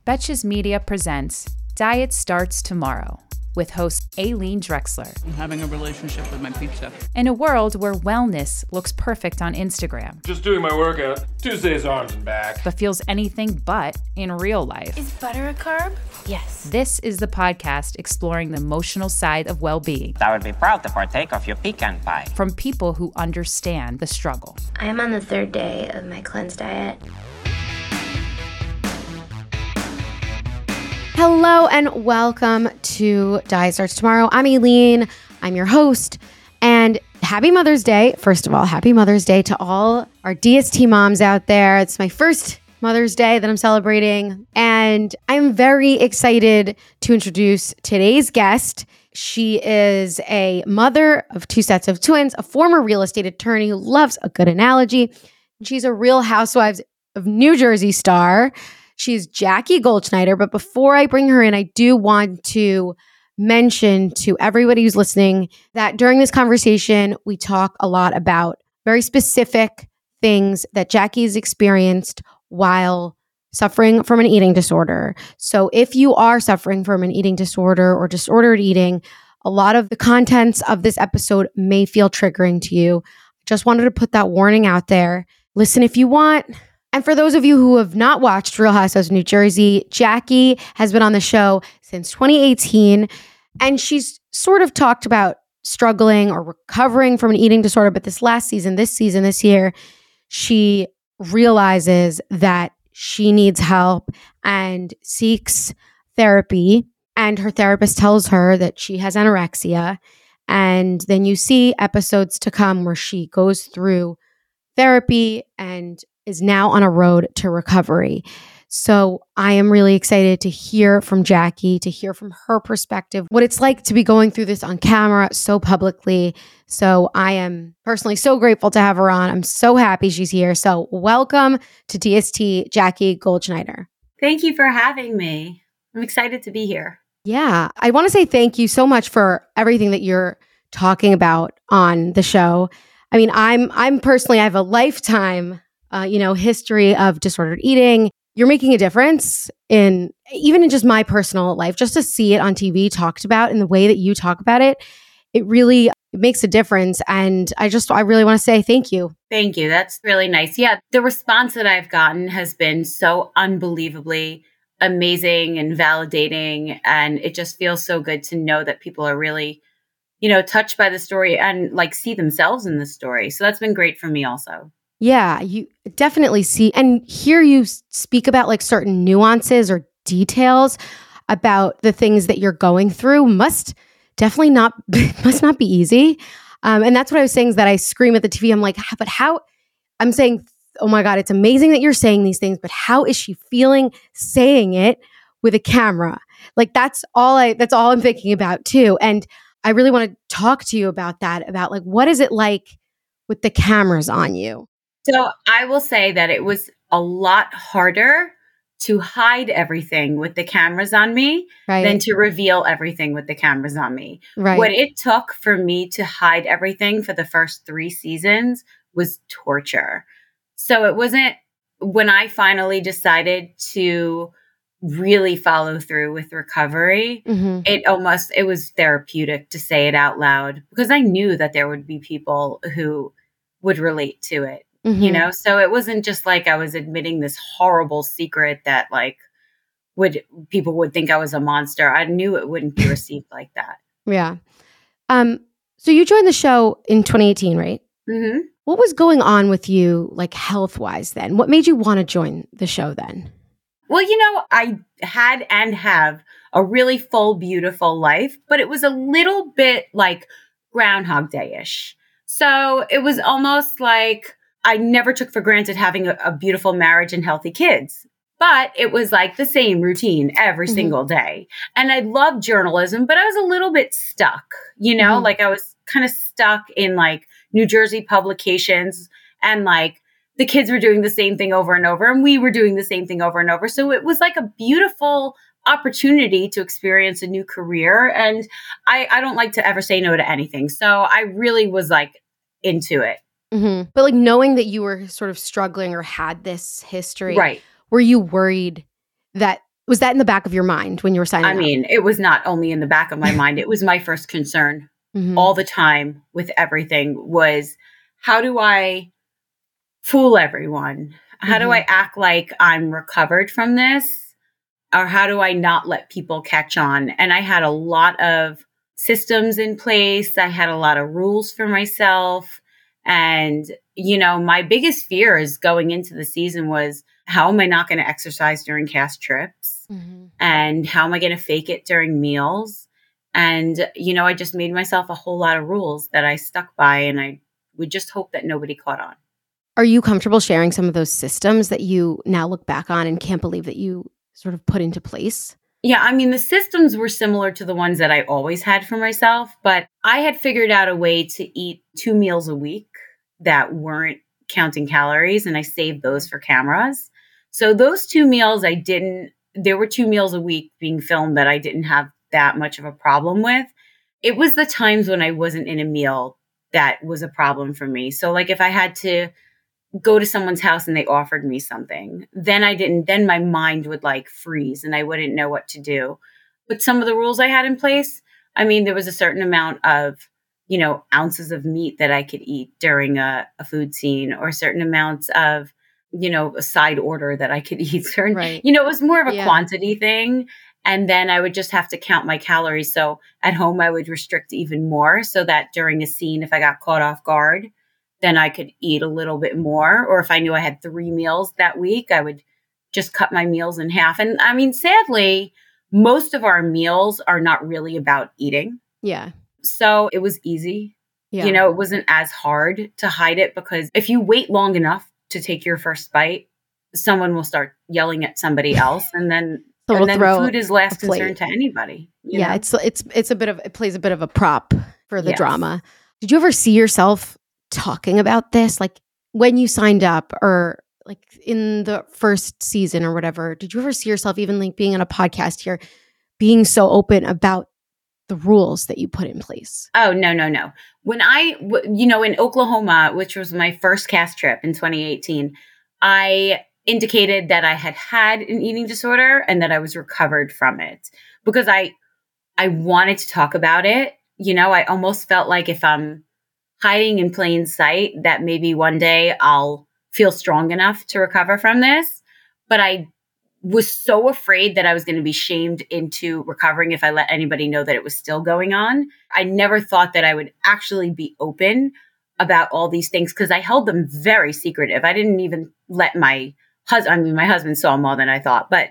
Betches Media presents Diet Starts Tomorrow with host Aileen Drexler. I'm having a relationship with my pizza. In a world where wellness looks perfect on Instagram, Just doing my workout. Tuesday's arms and back. but feels anything but in real life. Is butter a carb? Yes. This is the podcast exploring the emotional side of well-being I would be proud to partake of your pecan pie. from people who understand the struggle. I am on the third day of my cleanse diet. Hello and welcome to Diet Starts Tomorrow. I'm Aileen. I'm your host. And happy Mother's Day. First of all, happy Mother's Day to all our DST moms out there. It's my first Mother's Day that I'm celebrating. And I'm very excited to introduce today's guest. She is a mother of two sets of twins, a former real estate attorney who loves a good analogy. She's a Real Housewives of New Jersey star. She's Jackie Goldschneider. But before I bring her in, I do want to mention to everybody who's listening that during this conversation, we talk a lot about very specific things that Jackie's experienced while suffering from an eating disorder. So if you are suffering from an eating disorder or disordered eating, a lot of the contents of this episode may feel triggering to you. Just wanted to put that warning out there. Listen if you want. And for those of you who have not watched Real Housewives of New Jersey, Jackie has been on the show since 2018, and she's sort of talked about struggling or recovering from an eating disorder. But this year, she realizes that she needs help and seeks therapy. And her therapist tells her that she has anorexia. And then you see episodes to come where she goes through therapy and is now on a road to recovery. So I am really excited to hear from Jackie, to hear from her perspective, what it's like to be going through this on camera so publicly. So I am personally so grateful to have her on. I'm so happy she's here. So welcome to DST, Jackie Goldschneider. Thank you for having me. I'm excited to be here. Yeah, I want to say thank you so much for everything that you're talking about on the show. I mean, I'm personally, I have a lifetime history of disordered eating. You're making a difference in just my personal life, just to see it on TV talked about in the way that you talk about it. It makes a difference. And I really want to say thank you. Thank you. That's really nice. Yeah. The response that I've gotten has been so unbelievably amazing and validating. And it just feels so good to know that people are really, touched by the story and see themselves in the story. So that's been great for me also. Yeah, you definitely see and hear you speak about certain nuances or details about the things that you're going through must not be easy. And that's what I was saying is that I scream at the TV. I'm like, but how? I'm saying, oh my God, it's amazing that you're saying these things, but how is she feeling saying it with a camera? That's all I'm thinking about too. And I really want to talk to you about that, about what is it like with the cameras on you? So I will say that it was a lot harder to hide everything with the cameras on me than to reveal everything with the cameras on me. Right. What it took for me to hide everything for the first 3 seasons was torture. So it wasn't when I finally decided to really follow through with recovery, it was therapeutic to say it out loud because I knew that there would be people who would relate to it. So it wasn't just I was admitting this horrible secret that people would think I was a monster. I knew it wouldn't be received like that. Yeah. So you joined the show in 2018, right? Mm-hmm. What was going on with you, health-wise then? What made you want to join the show then? Well, I had and have a really full, beautiful life, but it was a little bit like Groundhog Day-ish. So it was almost like I never took for granted having a beautiful marriage and healthy kids, but it was the same routine every single day. And I loved journalism, but I was a little bit stuck, I was kind of stuck in New Jersey publications and the kids were doing the same thing over and over and we were doing the same thing over and over. So it was a beautiful opportunity to experience a new career. And I don't like to ever say no to anything. So I really was into it. Mm-hmm. But knowing that you were sort of struggling or had this history, right? Were you worried that Was that in the back of your mind when you were signing up? I mean, it was not only in the back of my mind. It was my first concern Mhm. all the time with everything was, how do I fool everyone? How do I act like I'm recovered from this? Or how do I not let people catch on? And I had a lot of systems in place. I had a lot of rules for myself. And, my biggest fears going into the season was, how am I not going to exercise during cast trips? Mhm. And how am I going to fake it during meals? And, I just made myself a whole lot of rules that I stuck by, and I would just hope that nobody caught on. Are you comfortable sharing some of those systems that you now look back on and can't believe that you sort of put into place? Yeah, I mean, the systems were similar to the ones that I always had for myself, but I had figured out a way to eat 2 meals a week that weren't counting calories, and I saved those for cameras. So those 2 meals there were 2 meals a week being filmed that I didn't have that much of a problem with. It was the times when I wasn't in a meal that was a problem for me. So like if I had to go to someone's house and they offered me something, then my mind would like freeze and I wouldn't know what to do. But some of the rules I had in place, I mean, there was a certain amount of, ounces of meat that I could eat during a food scene, or certain amounts of, a side order that I could eat. Right. It was more of a quantity thing. And then I would just have to count my calories. So at home, I would restrict even more so that during a scene, if I got caught off guard, then I could eat a little bit more. Or if I knew I had 3 meals that week, I would just cut my meals in half. And I mean, sadly, most of our meals are not really about eating. Yeah. So it was easy. Yeah. It wasn't as hard to hide it, because if you wait long enough to take your first bite, someone will start yelling at somebody else. And then, food is last concern to anybody. You know? It's it plays a bit of a prop for the drama. Did you ever see yourself talking about this? Like when you signed up, or like in the first season or whatever, did you ever see yourself even like being on a podcast here, being so open about the rules that you put in place? Oh, no. When in Oklahoma, which was my first cast trip in 2018, I indicated that I had an eating disorder and that I was recovered from it, because I wanted to talk about it. I almost felt like if I'm hiding in plain sight, that maybe one day I'll feel strong enough to recover from this. But I was so afraid that I was going to be shamed into recovering if I let anybody know that it was still going on. I never thought that I would actually be open about all these things, because I held them very secretive. I didn't even let my husband saw more than I thought, but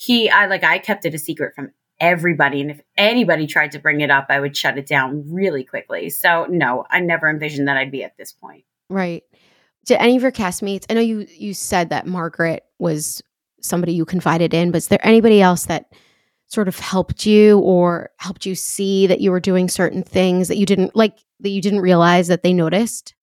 I kept it a secret from everybody. And if anybody tried to bring it up, I would shut it down really quickly. So no, I never envisioned that I'd be at this point. Right. Did any of your castmates, I know you said that Margaret was somebody you confided in, but is there anybody else that sort of helped you or helped you see that you were doing certain things that you didn't realize that they noticed?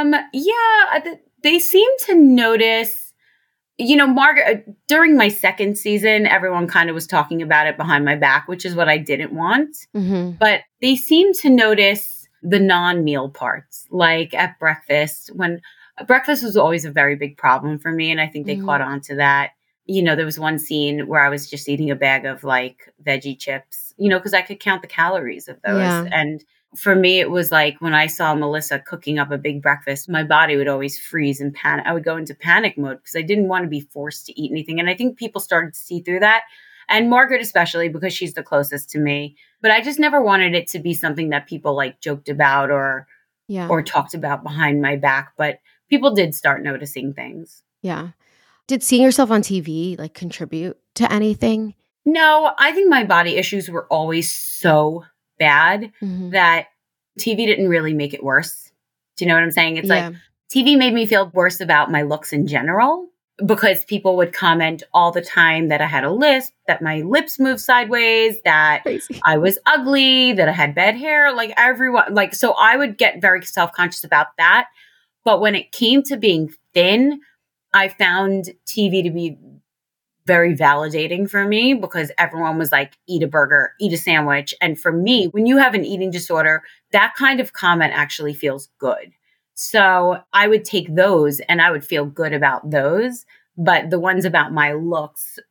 They seemed to notice, Margaret, during my second season, everyone kind of was talking about it behind my back, which is what I didn't want. Mm-hmm. But they seemed to notice the non-meal parts, like at breakfast, when breakfast was always a very big problem for me. And I think they caught on to that. There was one scene where I was just eating a bag of like veggie chips, because I could count the calories of those. Yeah. And for me, it was like when I saw Melissa cooking up a big breakfast, my body would always freeze and panic. I would go into panic mode because I didn't want to be forced to eat anything. And I think people started to see through that. And Margaret, especially, because she's the closest to me. But I just never wanted it to be something that people like joked about or talked about behind my back. But people did start noticing things. Yeah. Did seeing yourself on TV like contribute to anything? No, I think my body issues were always so bad that TV didn't really make it worse. Do you know what I'm saying? It's like TV made me feel worse about my looks in general, because people would comment all the time that I had a lisp, that my lips moved sideways, that I was ugly, that I had bad hair, like everyone. So I would get very self-conscious about that. But when it came to being thin, I found TV to be very validating for me, because everyone was like, eat a burger, eat a sandwich. And for me, when you have an eating disorder, that kind of comment actually feels good. So I would take those and I would feel good about those. But the ones about my looks,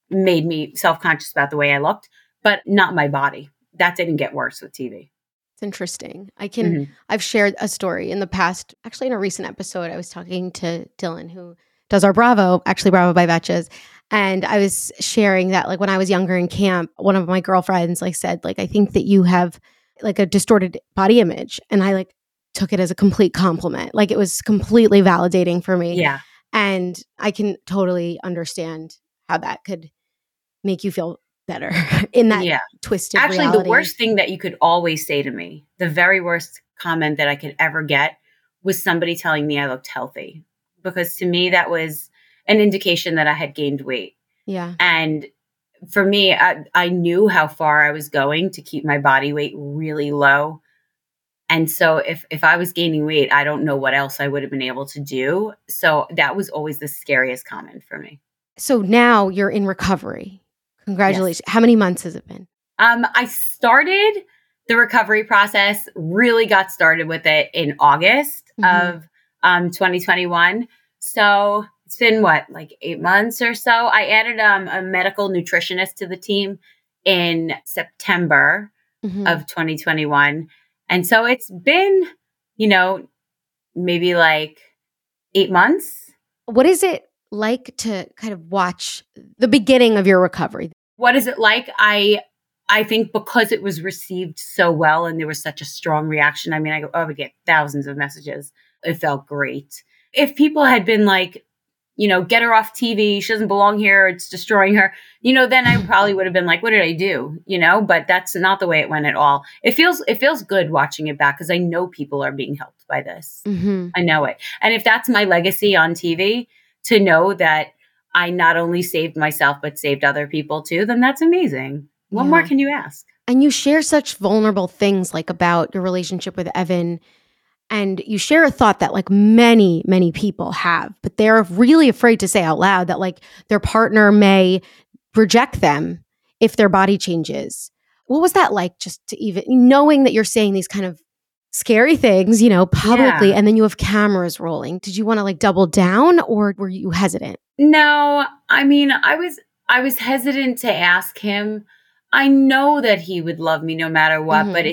made me self-conscious about the way I looked, but not my body. That didn't get worse with TV. It's interesting. I've shared a story in the past, actually in a recent episode. I was talking to Dylan, who does our Bravo by Betches. And I was sharing that like when I was younger in camp, one of my girlfriends like said, like, I think that you have like a distorted body image. And I like took it as a complete compliment. Like it was completely validating for me. Yeah. And I can totally understand how that could make you feel better in that twisted Actually, reality. the worst thing that you could always say to me, the very worst comment that I could ever get was somebody telling me I looked healthy. Because to me, that was an indication that I had gained weight. Yeah. And for me, I knew how far I was going to keep my body weight really low. And so if I was gaining weight, I don't know what else I would have been able to do. So that was always the scariest comment for me. So now you're in recovery. Congratulations. Yes. How many months has it been? I started the recovery process, really got started with it in August of 2021. So it's been like 8 months or so. I added a medical nutritionist to the team in September of 2021. And so it's been, maybe like 8 months. What is it like to kind of watch the beginning of your recovery? What is it like? I think because it was received so well and there was such a strong reaction. I mean, I would get thousands of messages. It felt great. If people had been like, get her off TV, she doesn't belong here, it's destroying her, then I probably would have been like, what did I do? But that's not the way it went at all. It feels good watching it back because I know people are being helped by this. I know it. And if that's my legacy on TV, to know that I not only saved myself, but saved other people too, then that's amazing. What more can you ask? And you share such vulnerable things like about your relationship with Evan. And you share a thought that like many, many people have, but they're really afraid to say out loud that like their partner may reject them if their body changes. What was that like, just to even knowing that you're saying these kind of scary things, publicly, and then you have cameras rolling? Did you want to like double down, or were you hesitant? No, I mean, I was hesitant to ask him. I know that he would love me no matter what, but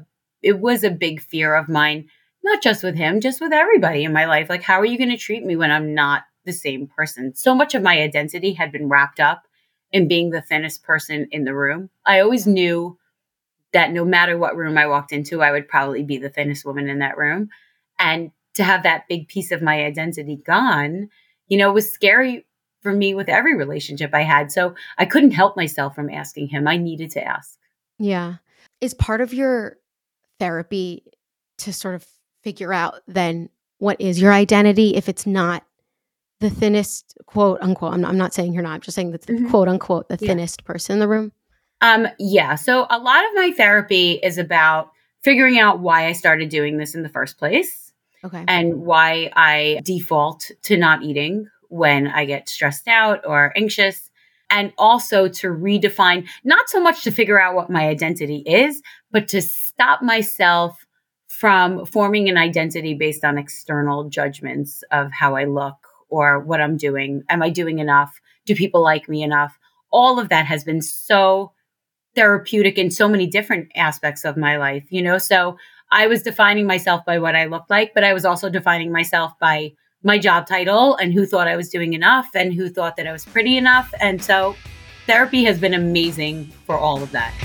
it was a big fear of mine. Not just with him, just with everybody in my life. Like, how are you going to treat me when I'm not the same person? So much of my identity had been wrapped up in being the thinnest person in the room. I always knew that no matter what room I walked into, I would probably be the thinnest woman in that room. And to have that big piece of my identity gone, was scary for me with every relationship I had. So I couldn't help myself from asking him. I needed to ask. Yeah. Is part of your therapy to sort of figure out then what is your identity if it's not the thinnest, quote unquote, I'm not saying you're not, I'm just saying the quote unquote, the thinnest person in the room? Yeah. So a lot of my therapy is about figuring out why I started doing this in the first place. Okay. And why I default to not eating when I get stressed out or anxious. And also to redefine, not so much to figure out what my identity is, but to stop myself from forming an identity based on external judgments of how I look or what I'm doing. Am I doing enough? Do people like me enough? All of that has been so therapeutic in so many different aspects of my life, So I was defining myself by what I looked like, but I was also defining myself by my job title and who thought I was doing enough and who thought that I was pretty enough. And so therapy has been amazing for all of that.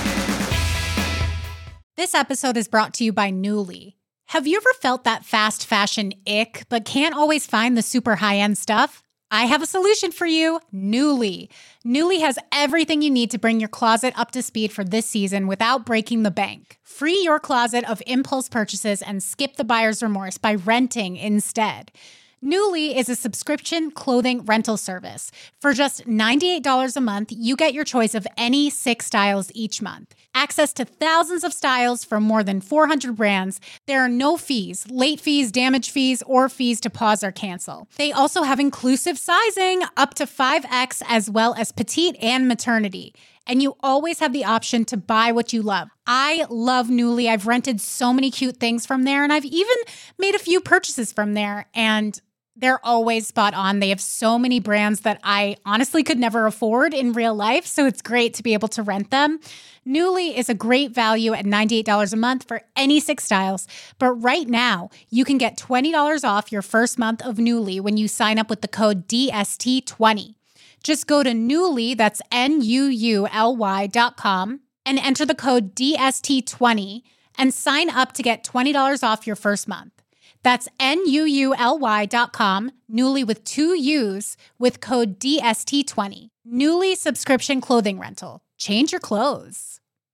This episode is brought to you by Nuuly. Have you ever felt that fast fashion ick, but can't always find the super high-end stuff? I have a solution for you, Nuuly. Nuuly has everything you need to bring your closet up to speed for this season without breaking the bank. Free your closet of impulse purchases and skip the buyer's remorse by renting instead. Nuuly is a subscription clothing rental service. For just $98 a month, you get your choice of any 6 styles each month. Access to thousands of styles from more than 400 brands. There are no fees, late fees, damage fees, or fees to pause or cancel. They also have inclusive sizing up to 5X as well as petite and maternity. And you always have the option to buy what you love. I love Nuuly. I've rented so many cute things from there, and I've even made a few purchases from there. And They're always spot on. They have so many brands that I honestly could never afford in real life, so it's great to be able to rent them. Nuuly is a great value at $98 a month for any 6 styles. But right now, you can get $20 off your first month of Nuuly when you sign up with the code DST20. Just go to Nuuly, that's NUULY.com, and enter the code DST20 and sign up to get $20 off your first month. That's NUULY.com, Nuuly with 2 U's, with code DST20. Nuuly subscription clothing rental. Change your clothes.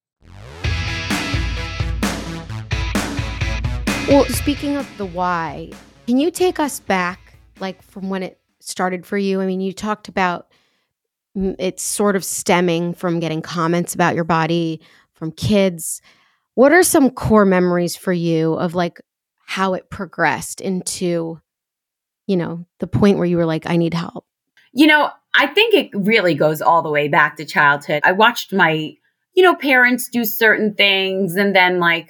Well, speaking of the why, can you take us back, like from when it started for you? I mean, you talked about it's sort of stemming from getting comments about your body from kids. What are some core memories for you of like how it progressed into, the point where you were like, I need help? I think it really goes all the way back to childhood. I watched my, parents do certain things. And then I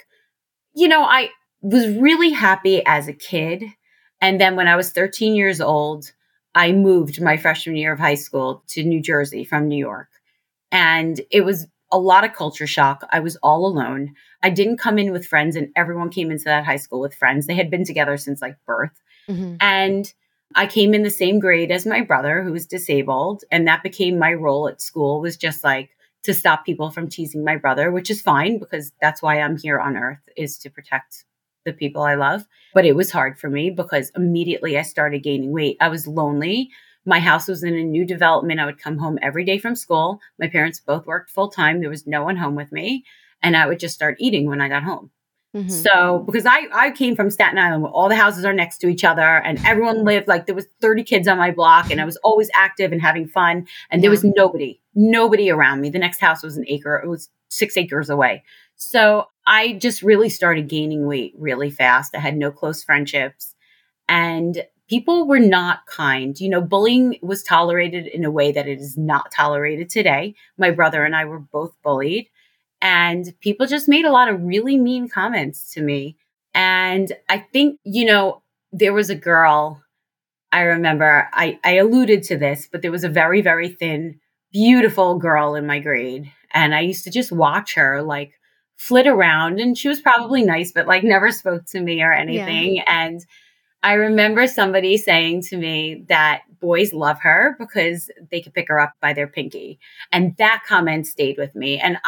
was really happy as a kid. And then when I was 13 years old, I moved my freshman year of high school to New Jersey from New York. And it was a lot of culture shock. I was all alone. I didn't come in with friends, and everyone came into that high school with friends. They had been together since birth. Mm-hmm. And I came in the same grade as my brother, who was disabled. And that became my role at school, was just to stop people from teasing my brother, which is fine because that's why I'm here on earth, is to protect the people I love. But it was hard for me because immediately I started gaining weight. I was lonely. My house was in a new development. I would come home every day from school. My parents both worked full time. There was no one home with me. And I would just start eating when I got home. Mm-hmm. So because I came from Staten Island where all the houses are next to each other and everyone lived, there was 30 kids on my block and I was always active and having fun. And there was nobody around me. The next house was an acre. It was 6 acres away. So I just really started gaining weight really fast. I had no close friendships and people were not kind. Bullying was tolerated in a way that it is not tolerated today. My brother and I were both bullied. And people just made a lot of really mean comments to me. And I think, there was a girl, I remember, I alluded to this, but there was a very, very thin, beautiful girl in my grade. And I used to just watch her flit around. And she was probably nice, but never spoke to me or anything. Yeah. And I remember somebody saying to me that boys love her because they could pick her up by their pinky. And that comment stayed with me. And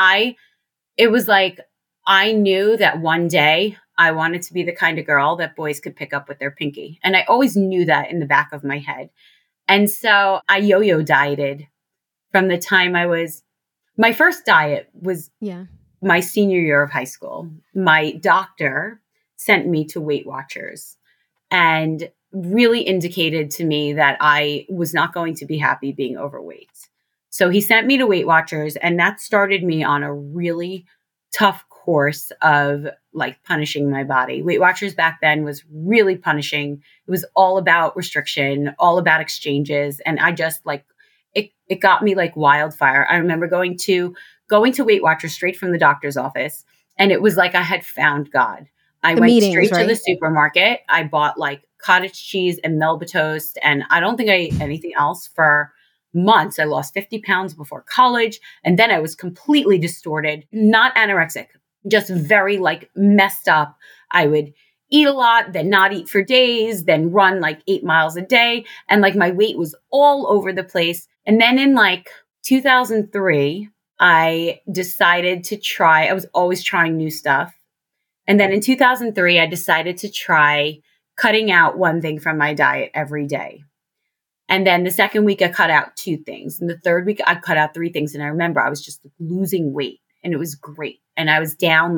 it was I knew that one day I wanted to be the kind of girl that boys could pick up with their pinky. And I always knew that in the back of my head. And so I yo-yo dieted from the time my first diet was my senior year of high school. My doctor sent me to Weight Watchers and really indicated to me that I was not going to be happy being overweight. So he sent me to Weight Watchers, and that started me on a really tough course of punishing my body. Weight Watchers back then was really punishing. It was all about restriction, all about exchanges. And I just it got me like wildfire. I remember going to Weight Watchers straight from the doctor's office. And it was like I had found God. I went straight to the supermarket. I bought cottage cheese and Melba toast. And I don't think I ate anything else for months. I lost 50 pounds before college. And then I was completely distorted, not anorexic, just very messed up. I would eat a lot, then not eat for days, then run 8 miles a day. And my weight was all over the place. And then in 2003, I decided to try, I was always trying new stuff. And then in 2003, I decided to try cutting out one thing from my diet every day. And then the second week, I cut out 2 things. And the third week, I cut out 3 things. And I remember I was just losing weight and it was great. And I was down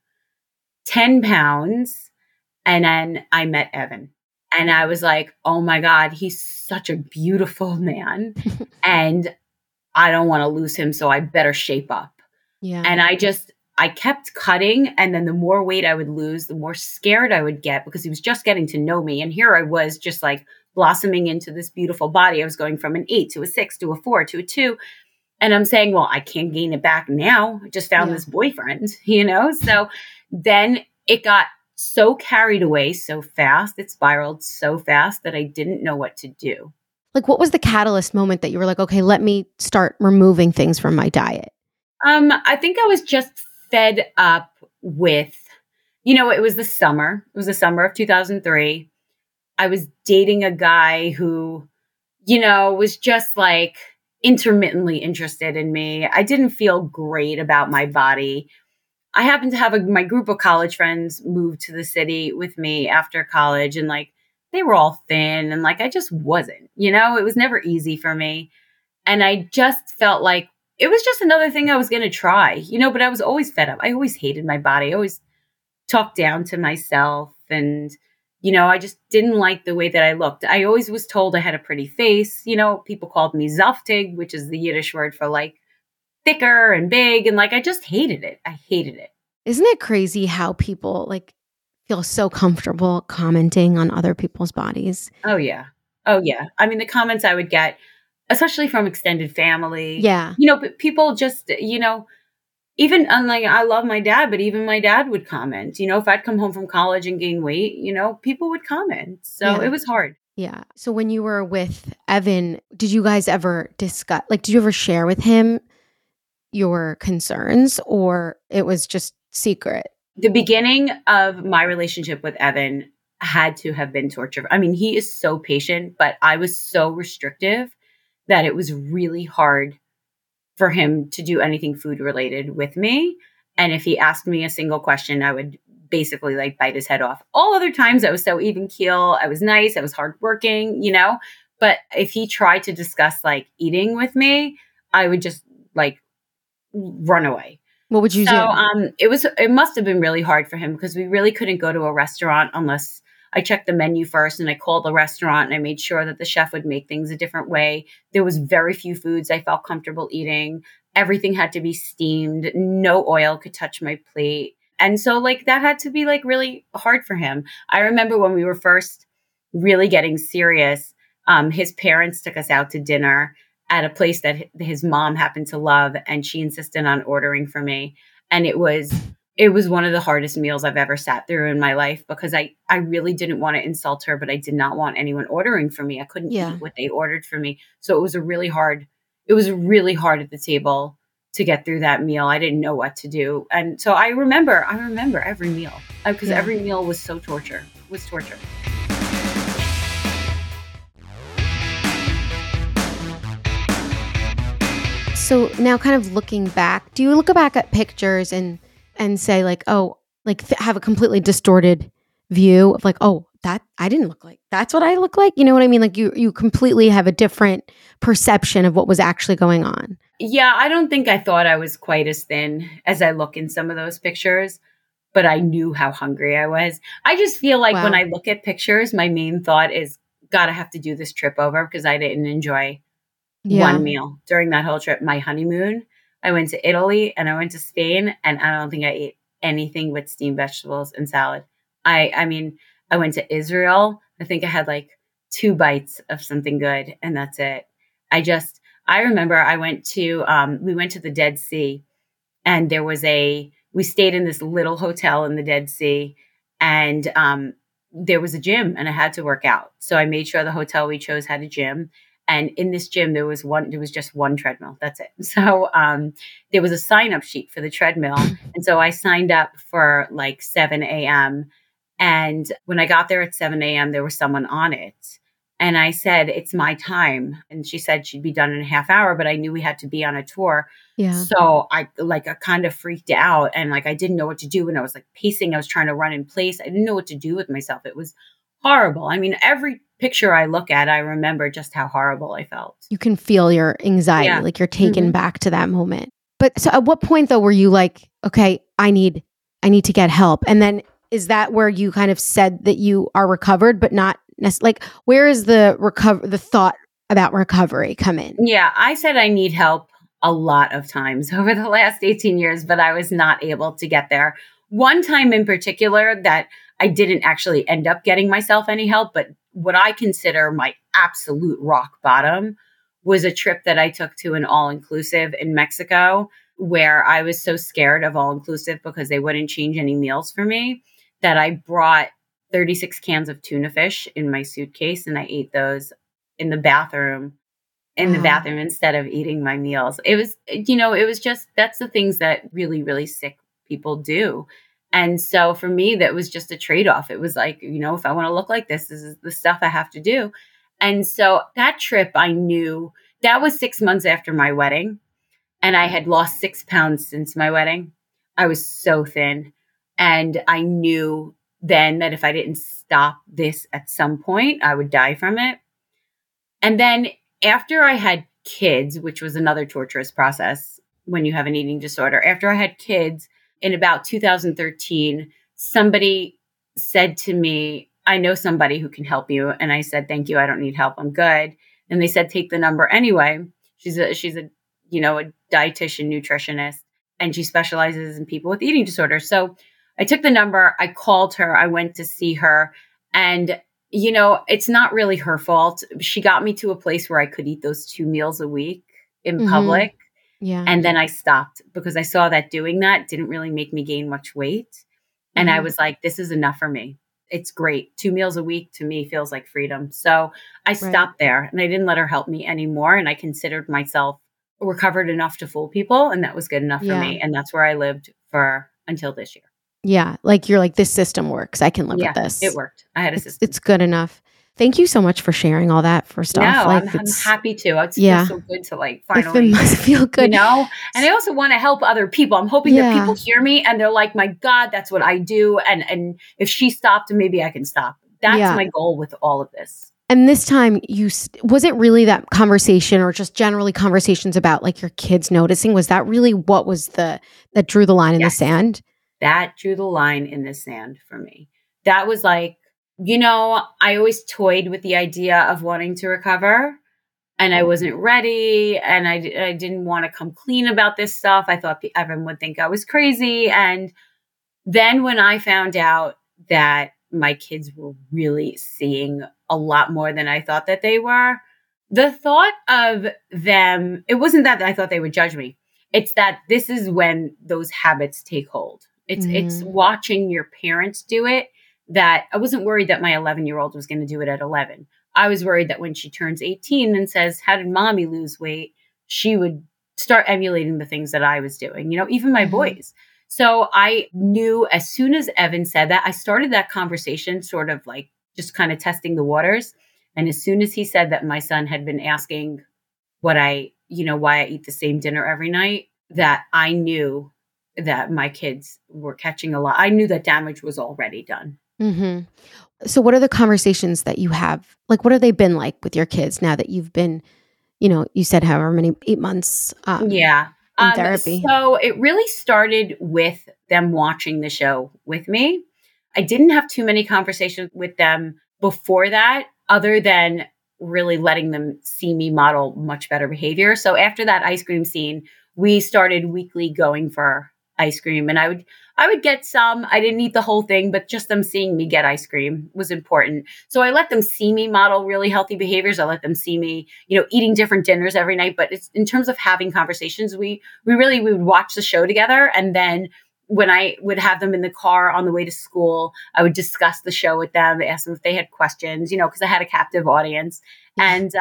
10 pounds. And then I met Evan. And I was like, oh my God, he's such a beautiful man. And I don't want to lose him, so I better shape up. Yeah. And I kept cutting. And then the more weight I would lose, the more scared I would get because he was just getting to know me. And here I was just blossoming into this beautiful body. I was going from an 8 to a 6 to a 4 to a 2. And I'm saying, well, I can't gain it back now. I just found this boyfriend, So then it got so carried away so fast. It spiraled so fast that I didn't know what to do. Like, what was the catalyst moment that you were like, okay, let me start removing things from my diet? I think I was just fed up with, it was the summer. It was the summer of 2003. I was dating a guy who, was just like intermittently interested in me. I didn't feel great about my body. I happened to have my group of college friends move to the city with me after college, and like, they were all thin, and like, I just wasn't, it was never easy for me. And I just felt like it was just another thing I was going to try, but I was always fed up. I always hated my body. I always talked down to myself, and, I just didn't like the way that I looked. I always was told I had a pretty face. People called me zaftig, which is the Yiddish word for like thicker and big. And like, I just hated it. I hated it. Isn't it crazy how people like feel so comfortable commenting on other people's bodies? Oh, yeah. Oh, yeah. I mean, the comments I would get, especially from extended family. Yeah. But people just, even unlike, I love my dad, but even my dad would comment, if I'd come home from college and gain weight, people would comment. So It was hard. Yeah. So when you were with Evan, did you guys ever discuss, like, did you ever share with him your concerns, or it was just secret? The beginning of my relationship with Evan had to have been torture. I mean, he is so patient, but I was so restrictive that it was really hard for him to do anything food related with me. And if he asked me a single question, I would basically like bite his head off. All other times I was so even keel. I was nice. I was hardworking, but if he tried to discuss like eating with me, I would just like run away. What would you do? It must have been really hard for him because we really couldn't go to a restaurant unless I checked the menu first, and I called the restaurant and I made sure that the chef would make things a different way. There was very few foods I felt comfortable eating. Everything had to be steamed. No oil could touch my plate. And so like that had to be like really hard for him. I remember when we were first really getting serious, his parents took us out to dinner at a place that his mom happened to love, and she insisted on ordering for me. And it was one of the hardest meals I've ever sat through in my life because I really didn't want to insult her, but I did not want anyone ordering for me. I couldn't eat what they ordered for me. So it was really hard at the table to get through that meal. I didn't know what to do. And so I remember every meal because every meal was torture. So now kind of looking back, do you look back at pictures and say like, oh, like have a completely distorted view of like, oh, that I didn't look like, that's what I look like? You know what I mean? Like you completely have a different perception of what was actually going on. Yeah, I don't think I thought I was quite as thin as I look in some of those pictures, but I knew how hungry I was. I just feel like when I look at pictures, my main thought is, God, I have to do this trip over because I didn't enjoy one meal during that whole trip. My honeymoon, I went to Italy and I went to Spain, and I don't think I ate anything but steamed vegetables and salad. I mean, I went to Israel. I think I had like 2 bites of something good, and that's it. I remember we went to the Dead Sea, and we stayed in this little hotel in the Dead Sea, and there was a gym, and I had to work out. So I made sure the hotel we chose had a gym. And in this gym, there was just one treadmill. That's it. So there was a sign-up sheet for the treadmill. And so I signed up for like 7 a.m. And when I got there at 7 a.m., there was someone on it. And I said, it's my time. And she said she'd be done in a half hour, but I knew we had to be on a tour. Yeah. So I kind of freaked out, and like I didn't know what to do. And I was like pacing. I was trying to run in place. I didn't know what to do with myself. It was horrible. I mean, every picture I look at, I remember just how horrible I felt. You can feel your anxiety, like you're taken back to that moment. But so at what point though were you like, okay, I need to get help? And then is that where you kind of said that you are recovered, but not like where is the thought about recovery come in? Yeah, I said I need help a lot of times over the last 18 years, but I was not able to get there. One time in particular that I didn't actually end up getting myself any help, but what I consider my absolute rock bottom was a trip that I took to an all-inclusive in Mexico, where I was so scared of all-inclusive because they wouldn't change any meals for me that I brought 36 cans of tuna fish in my suitcase, and I ate those in the bathroom instead of eating my meals. It was just, that's the things that really, really sick people do. And so for me, that was just a trade-off. It was like, if I want to look like this is the stuff I have to do. And so that trip, I knew that was 6 months after my wedding, and I had lost 6 pounds since my wedding. I was so thin. And I knew then that if I didn't stop this at some point, I would die from it. And then after I had kids, which was another torturous process when you have an eating disorder, after I had kids in about 2013, somebody said to me, I know somebody who can help you. And I said, thank you. I don't need help. I'm good. And they said, take the number anyway. She's a dietitian, nutritionist, and she specializes in people with eating disorders. So I took the number, I called her, I went to see her, and it's not really her fault. She got me to a place where I could eat those 2 meals a week in public. Yeah. And then I stopped because I saw that doing that didn't really make me gain much weight. And I was like, this is enough for me. It's great. 2 meals a week to me feels like freedom. So I stopped there, and I didn't let her help me anymore. And I considered myself recovered enough to fool people. And that was good enough for me. And that's where I lived until this year. Yeah. Like you're like, this system works. I can live with this. It worked. I had a system. It's good enough. Thank you so much for sharing all that for stuff. No, like, I'm happy to. It feels so good to finally. It must feel good. And I also want to help other people. I'm hoping that people hear me and they're like, my God, that's what I do. And if she stopped, maybe I can stop. That's my goal with all of this. And this time, was it really that conversation, or just generally conversations about like your kids noticing? Was that really what was that drew the line in the sand? That drew the line in the sand for me. That was like, I always toyed with the idea of wanting to recover, and I wasn't ready, and I didn't want to come clean about this stuff. I thought everyone would think I was crazy. And then when I found out that my kids were really seeing a lot more than I thought that they were, the thought of them, it wasn't that I thought they would judge me. It's that this is when those habits take hold. It's watching your parents do it, that I wasn't worried that my 11-year-old was going to do it at 11. I was worried that when she turns 18 and says, how did mommy lose weight? She would start emulating the things that I was doing, even my boys. So I knew as soon as Evan said that, I started that conversation sort of like just kind of testing the waters. And as soon as he said that my son had been asking why I eat the same dinner every night, that I knew that my kids were catching a lot. I knew that damage was already done. Mm-hmm. So what are the conversations that you have? Like, what have they been like with your kids now that you've been, you said however many, 8 months in therapy? So it really started with them watching the show with me. I didn't have too many conversations with them before that, other than really letting them see me model much better behavior. So after that ice cream scene, we started weekly going for ice cream, and I would get some. I didn't eat the whole thing, but just them seeing me get ice cream was important. So I let them see me model really healthy behaviors. I let them see me, eating different dinners every night. But it's in terms of having conversations, we would watch the show together. And then when I would have them in the car on the way to school, I would discuss the show with them, ask them if they had questions, because I had a captive audience. And,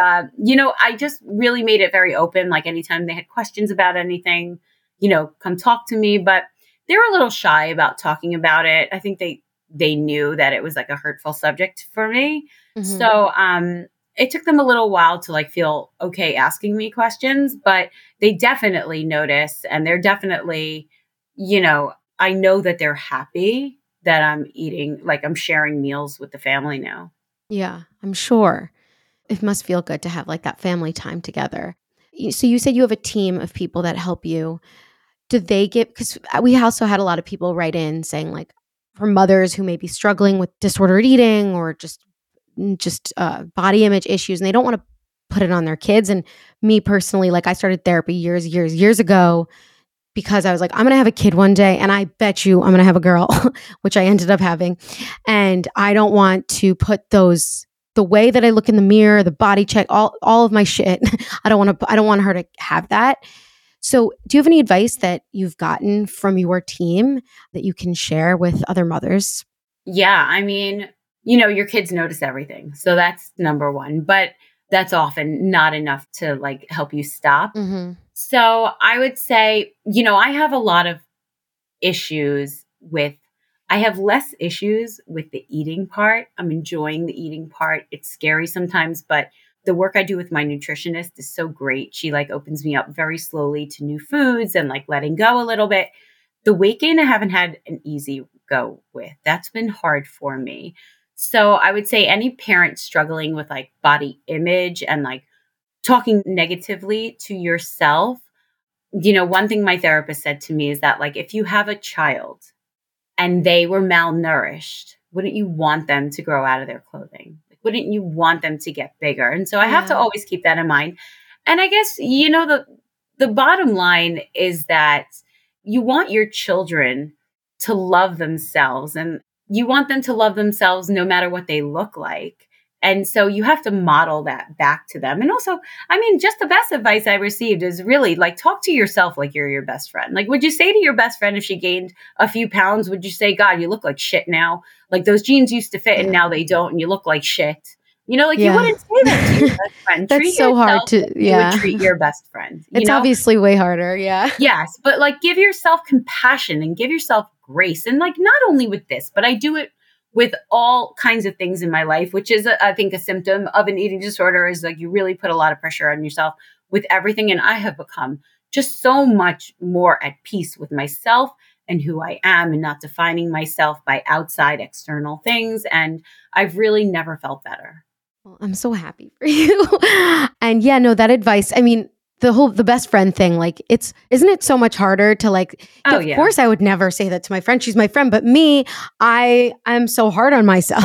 I just really made it very open. Like anytime they had questions about anything, come talk to me. But they were a little shy about talking about it. I think they knew that it was like a hurtful subject for me. Mm-hmm. So it took them a little while to like feel okay asking me questions, but they definitely notice, and they're definitely, I know that they're happy that I'm eating, like I'm sharing meals with the family now. Yeah, I'm sure. It must feel good to have like that family time together. So you said you have a team of people that help you. Do they because we also had a lot of people write in saying like, for mothers who may be struggling with disordered eating or just body image issues, and they don't want to put it on their kids. And me personally, like I started therapy years ago because I was like, I'm going to have a kid one day, and I bet you I'm going to have a girl, which I ended up having. And I don't want to put the way that I look in the mirror, the body check, all of my shit. I don't want her to have that. So do you have any advice that you've gotten from your team that you can share with other mothers? Yeah. I mean, your kids notice everything. So that's number one, but that's often not enough to like help you stop. Mm-hmm. So I would say, I have a lot of I have less issues with the eating part. I'm enjoying the eating part. It's scary sometimes, but the work I do with my nutritionist is so great. She like opens me up very slowly to new foods and like letting go a little bit. The weight gain, I haven't had an easy go with. That's been hard for me. So I would say any parent struggling with like body image and like talking negatively to yourself, one thing my therapist said to me is that like, if you have a child and they were malnourished, wouldn't you want them to grow out of their clothing? Like, wouldn't you want them to get bigger? And so I have to always keep that in mind. And I guess, the bottom line is that you want your children to love themselves, and you want them to love themselves no matter what they look like. And so you have to model that back to them. And also, I mean, just the best advice I received is really like talk to yourself like you're your best friend. Like, would you say to your best friend if she gained a few pounds, would you say, God, you look like shit now? Like those jeans used to fit and now they don't, and you look like shit. You wouldn't say that to your best friend. That's treat so hard to, you would treat your best friend. It's obviously way harder. Yeah. Yes. But like give yourself compassion and give yourself grace. And like, not only with this, but I do it with all kinds of things in my life, which is, I think, a symptom of an eating disorder is like you really put a lot of pressure on yourself with everything. And I have become just so much more at peace with myself and who I am and not defining myself by outside external things. And I've really never felt better. Well, I'm so happy for you. And yeah, no, that advice, I mean, the best friend thing, like isn't it so much harder to like, of course I would never say that to my friend. She's my friend, but me, I'm so hard on myself.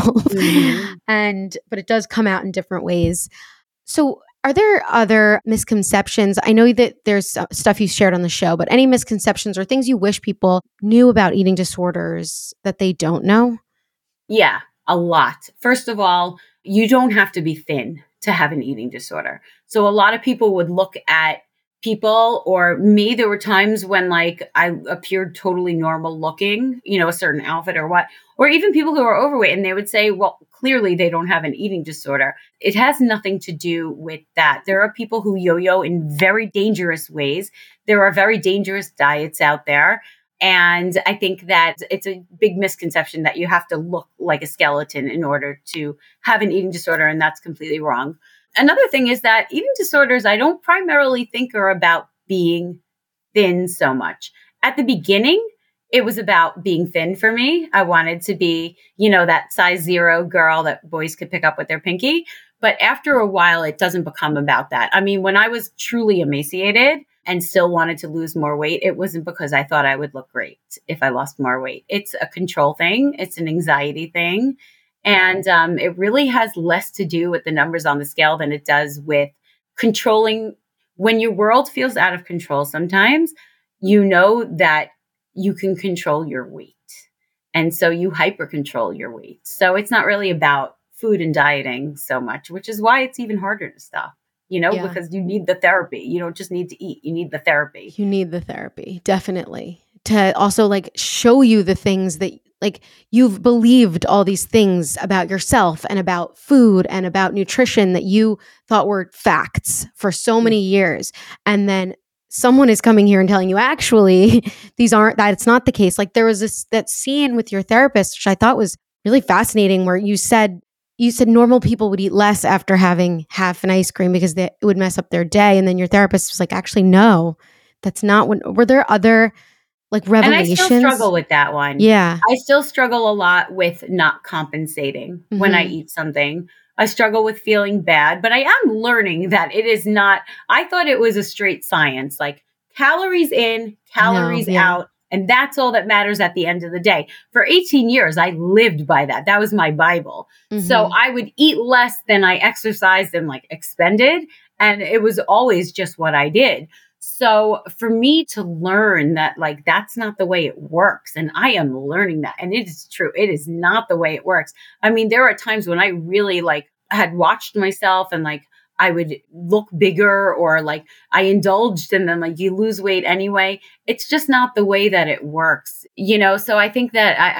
Mm-hmm. But it does come out in different ways. So are there other misconceptions? I know that there's stuff you shared on the show, but any misconceptions or things you wish people knew about eating disorders that they don't know? Yeah, a lot. First of all, you don't have to be thin to have an eating disorder. So a lot of people would look at people or me. There were times when like I appeared totally normal looking, a certain outfit or what, or even people who are overweight, and they would say, well, clearly they don't have an eating disorder. It has nothing to do with that. There are people who yo-yo in very dangerous ways. There are very dangerous diets out there. And I think that it's a big misconception that you have to look like a skeleton in order to have an eating disorder. And that's completely wrong. Another thing is that eating disorders, I don't primarily think are about being thin so much. At the beginning, it was about being thin for me. I wanted to be, that size 0 girl that boys could pick up with their pinky. But after a while, it doesn't become about that. I mean, when I was truly emaciated and still wanted to lose more weight, it wasn't because I thought I would look great if I lost more weight. It's a control thing. It's an anxiety thing. And it really has less to do with the numbers on the scale than it does with controlling. When your world feels out of control, sometimes you know that you can control your weight. And so you hyper control your weight. So it's not really about food and dieting so much, which is why it's even harder to stop. Because you need the therapy. You don't just need to eat. You need the therapy. You need the therapy, definitely. To also like show you the things that like you've believed all these things about yourself and about food and about nutrition that you thought were facts for so many years. And then someone is coming here and telling you, actually, that it's not the case. Like there was that scene with your therapist, which I thought was really fascinating, where you said normal people would eat less after having half an ice cream because it would mess up their day. And then your therapist was like, actually, no, that's not what, were there other like revelations? And I still struggle with that one. Yeah. I still struggle a lot with not compensating when I eat something. I struggle with feeling bad, but I am learning that it is not, I thought it was a straight science, like calories in, calories out. And that's all that matters at the end of the day. For 18 years, I lived by that. That was my Bible. Mm-hmm. So I would eat less than I exercised and like expended. And it was always just what I did. So for me to learn that like, that's not the way it works. And I am learning that. And it is true. It is not the way it works. I mean, there are times when I really like had watched myself and like, I would look bigger or like I indulged and then like you lose weight anyway. It's just not the way that it works, So I think that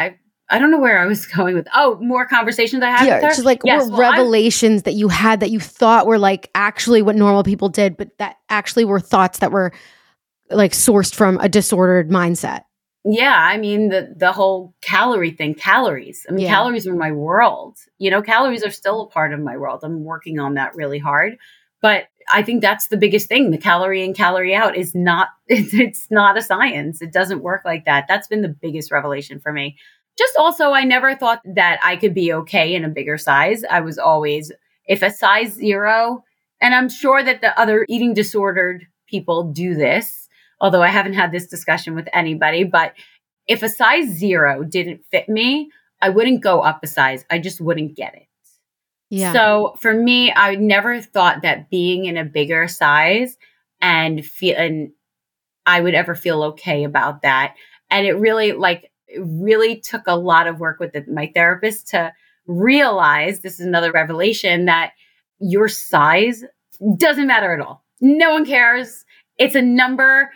I don't know where I was going with. Oh, more conversations I had with her. Just like revelations that you had that you thought were like actually what normal people did, but that actually were thoughts that were like sourced from a disordered mindset. Yeah, I mean the whole calorie thing, calories. I mean, calories were my world. Calories are still a part of my world. I'm working on that really hard. But I think that's the biggest thing. The calorie in, calorie out is not, it's not a science. It doesn't work like that. That's been the biggest revelation for me. Just also, I never thought that I could be okay in a bigger size. I was always, if a size 0, and I'm sure that the other eating disordered people do this, although I haven't had this discussion with anybody, but if a size 0 didn't fit me, I wouldn't go up a size. I just wouldn't get it. Yeah. So for me, I never thought that being in a bigger size and I would ever feel okay about that. And it really took a lot of work with my therapist to realize, this is another revelation, that your size doesn't matter at all. No one cares. It's a number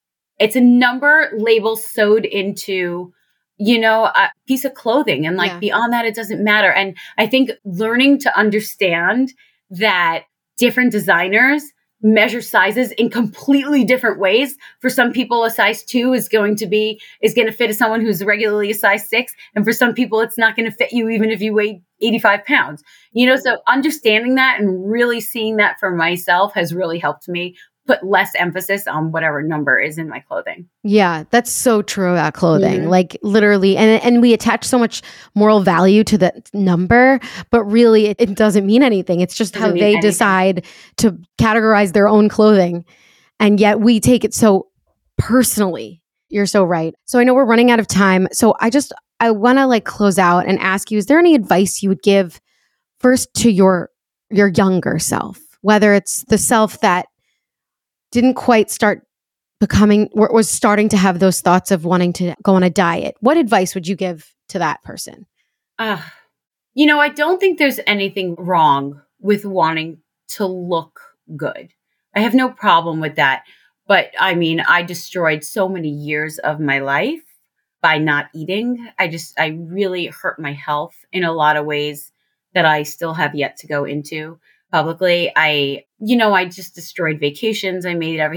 label sewed into, a piece of clothing. And beyond that, it doesn't matter. And I think learning to understand that different designers measure sizes in completely different ways. For some people, a size 2 is going to fit someone who's regularly a size 6. And for some people, it's not going to fit you even if you weigh 85 pounds. So understanding that and really seeing that for myself has really helped me put less emphasis on whatever number is in my clothing. Yeah, that's so true about clothing. Mm-hmm. Like literally, and we attach so much moral value to the number, but really it doesn't mean anything. It's just how they decide to categorize their own clothing. And yet we take it so personally. You're so right. So I know we're running out of time. So I want to close out and ask you, is there any advice you would give first to your younger self, whether it's the self that didn't quite start becoming, was starting to have those thoughts of wanting to go on a diet? What advice would you give to that person? I don't think there's anything wrong with wanting to look good. I have no problem with that. But I mean, I destroyed so many years of my life by not eating. I really hurt my health in a lot of ways that I still have yet to go into publicly. I just destroyed vacations. I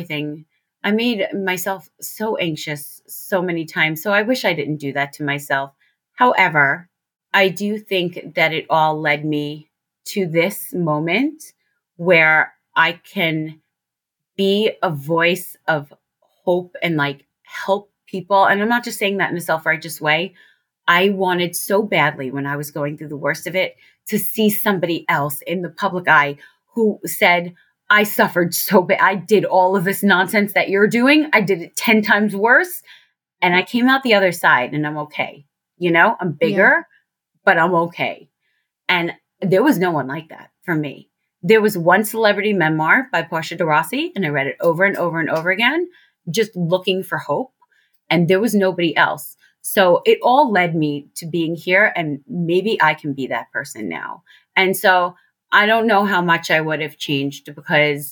made myself so anxious so many times. So I wish I didn't do that to myself. However, I do think that it all led me to this moment where I can be a voice of hope and help people. And I'm not just saying that in a self-righteous way. I wanted so badly, when I was going through the worst of it, to see somebody else in the public eye who said, I suffered so bad. I did all of this nonsense that you're doing. I did it 10 times worse. And I came out the other side and I'm okay. I'm bigger, but I'm okay. And there was no one like that for me. There was one celebrity memoir by Portia de Rossi, and I read it over and over and over again, just looking for hope. And there was nobody else. So it all led me to being here, and maybe I can be that person now. And so I don't know how much I would have changed because,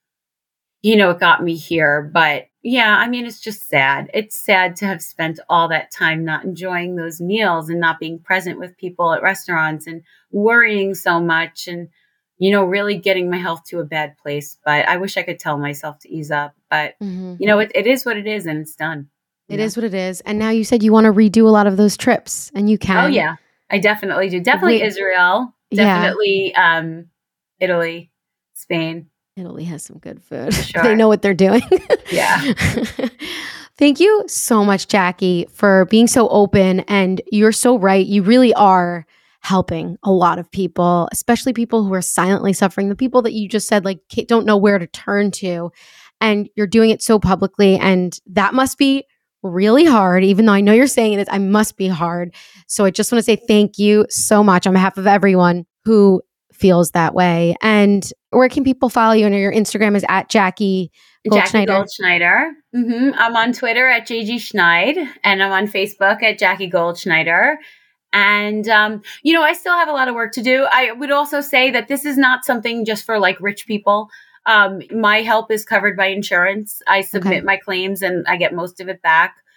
it got me here. But yeah, I mean, it's just sad. It's sad to have spent all that time not enjoying those meals and not being present with people at restaurants and worrying so much and, really getting my health to a bad place. But I wish I could tell myself to ease up. But, it is what it is, and it's done. It is what it is. And now you said you want to redo a lot of those trips, and you can. Oh, yeah. I definitely do. Definitely Israel. Definitely Italy, Spain. Italy has some good food. Sure. They know what they're doing. Yeah. Thank you so much, Jackie, for being so open. And you're so right. You really are helping a lot of people, especially people who are silently suffering, the people that you just said don't know where to turn to. And you're doing it so publicly. And that must be really hard, even though I know you're saying it, I must be hard. So I just want to say thank you so much on behalf of everyone who feels that way. And where can people follow you? And your Instagram is at Jackie Goldschneider. Jackie Goldschneider. Mm-hmm. I'm on Twitter at JG Schneid, and I'm on Facebook at Jackie Goldschneider. And, I still have a lot of work to do. I would also say that this is not something just for rich people. My help is covered by insurance. I submit my claims and I get most of it back.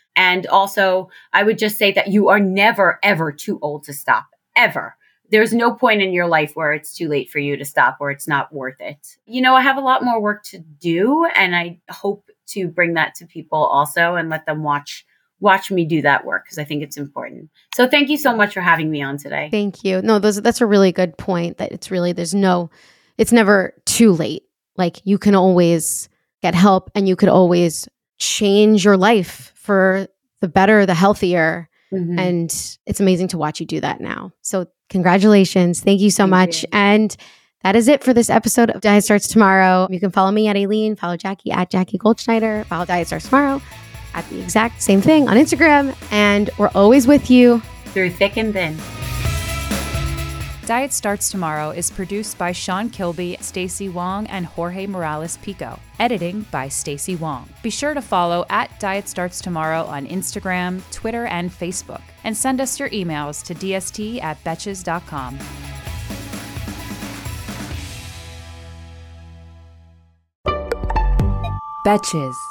And also, I would just say that you are never, ever too old to stop, ever. There's no point in your life where it's too late for you to stop or it's not worth it. You know, I have a lot more work to do, and I hope to bring that to people also and let them watch me do that work because I think it's important. So thank you so much for having me on today. Thank you. No, that's a really good point, that it's really, it's never too late. Like, you can always get help and you could always change your life for the better, the healthier. Mm-hmm. And it's amazing to watch you do that now. So congratulations. Thank you so much. And that is it for this episode of Diet Starts Tomorrow. You can follow me at Aileen, follow Jackie at Jackie Goldschneider, follow Diet Starts Tomorrow at the exact same thing on Instagram. And we're always with you through thick and thin. Diet Starts Tomorrow is produced by Sean Kilby, Stacey Wong, and Jorge Morales-Pico. Editing by Stacey Wong. Be sure to follow at Diet Starts Tomorrow on Instagram, Twitter, and Facebook. And send us your emails to dst@betches.com. Betches.